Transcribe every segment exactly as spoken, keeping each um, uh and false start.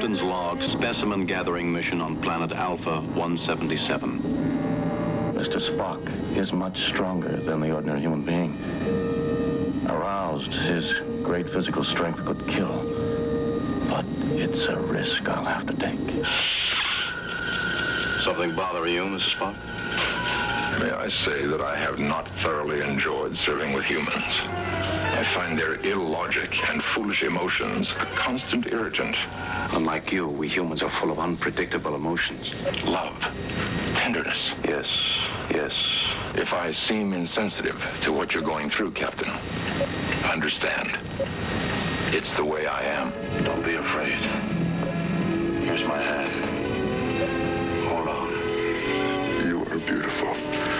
Captain's log, specimen gathering mission on planet Alpha one seventy-seven. Mister Spock is much stronger than the ordinary human being. Aroused, his great physical strength could kill. But it's a risk I'll have to take. Something bother you, Missus Spock? May I say that I have not thoroughly enjoyed serving with humans. I find their illogic and foolish emotions a constant irritant. Unlike you, we humans are full of unpredictable emotions. Love, tenderness. Yes, yes. If I seem insensitive to what you're going through, Captain, understand. It's the way I am. Don't be afraid. Here's my hand. Hold on. You are beautiful.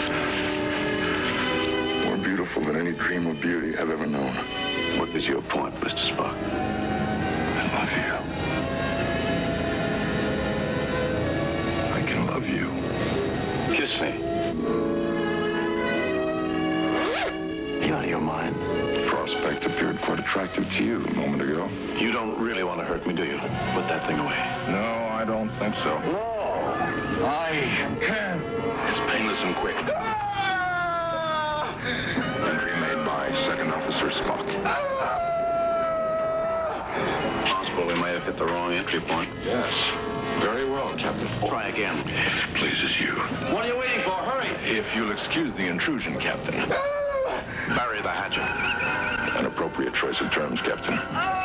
More beautiful than any dream of beauty I've ever known. What is your point, Mister Spock? I love you. I can love you. Kiss me. You out of your mind? Prospect appeared quite attractive to you a moment ago. You don't really want to hurt me, do you? Put that thing away. No, I don't think so. No! I can't. It's painless and quick. Entry made by Second Officer Spock. Possible we may have hit the wrong entry point. Yes. Very well, Captain. Try again. If it pleases you. What are you waiting for? Hurry! If you'll excuse the intrusion, Captain. Bury the hatchet. An appropriate choice of terms, Captain.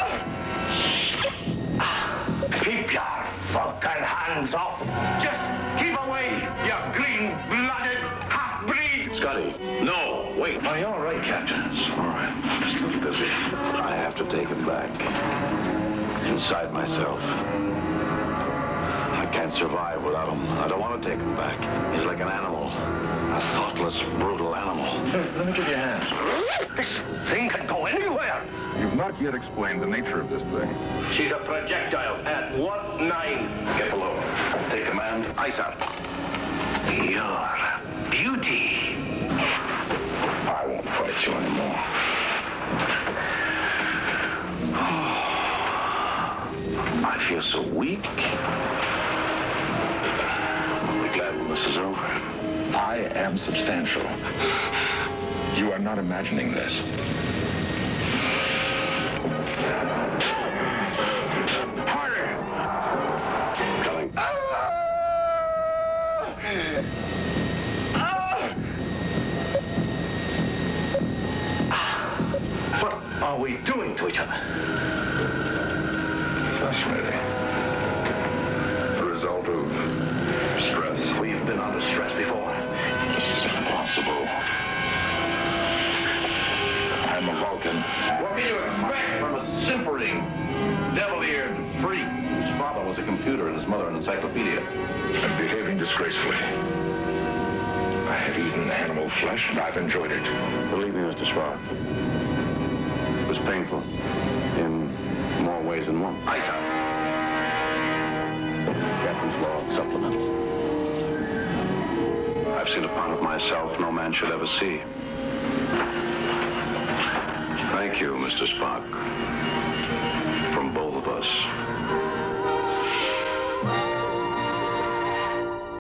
Keep your fucking hands off. Just keep away, you green-blooded half-breed. Scotty, no, wait. Are you all right, Captain? It's all right. I'm just a little busy. I have to take him back. Inside myself. I can't survive without him. I don't want to take him back. He's like an animal. A thoughtless, brutal animal. Here, let me give you a hand. This thing can go anywhere. You've not yet explained the nature of this thing. She's a projectile at one nine. Get below. Take command. Ice out. You're a beauty. I won't fight you anymore. I feel so weak. I'll be glad when this is over. I am substantial. You are not imagining this. Harder! Coming. What are we doing to each other? Fascinating. The result of stress. We've been under stress before. This is impossible. I'm a Vulcan. What can you expect from a simpering, devil-eared freak whose father was a computer and his mother an encyclopedia? I'm behaving disgracefully. I have eaten animal flesh and I've enjoyed it. Believe me, Mister Spock, it was painful in more ways than one. Ice out. Captain's log supplement. I've seen a part of myself no man should ever see. Thank you, Mister Spock.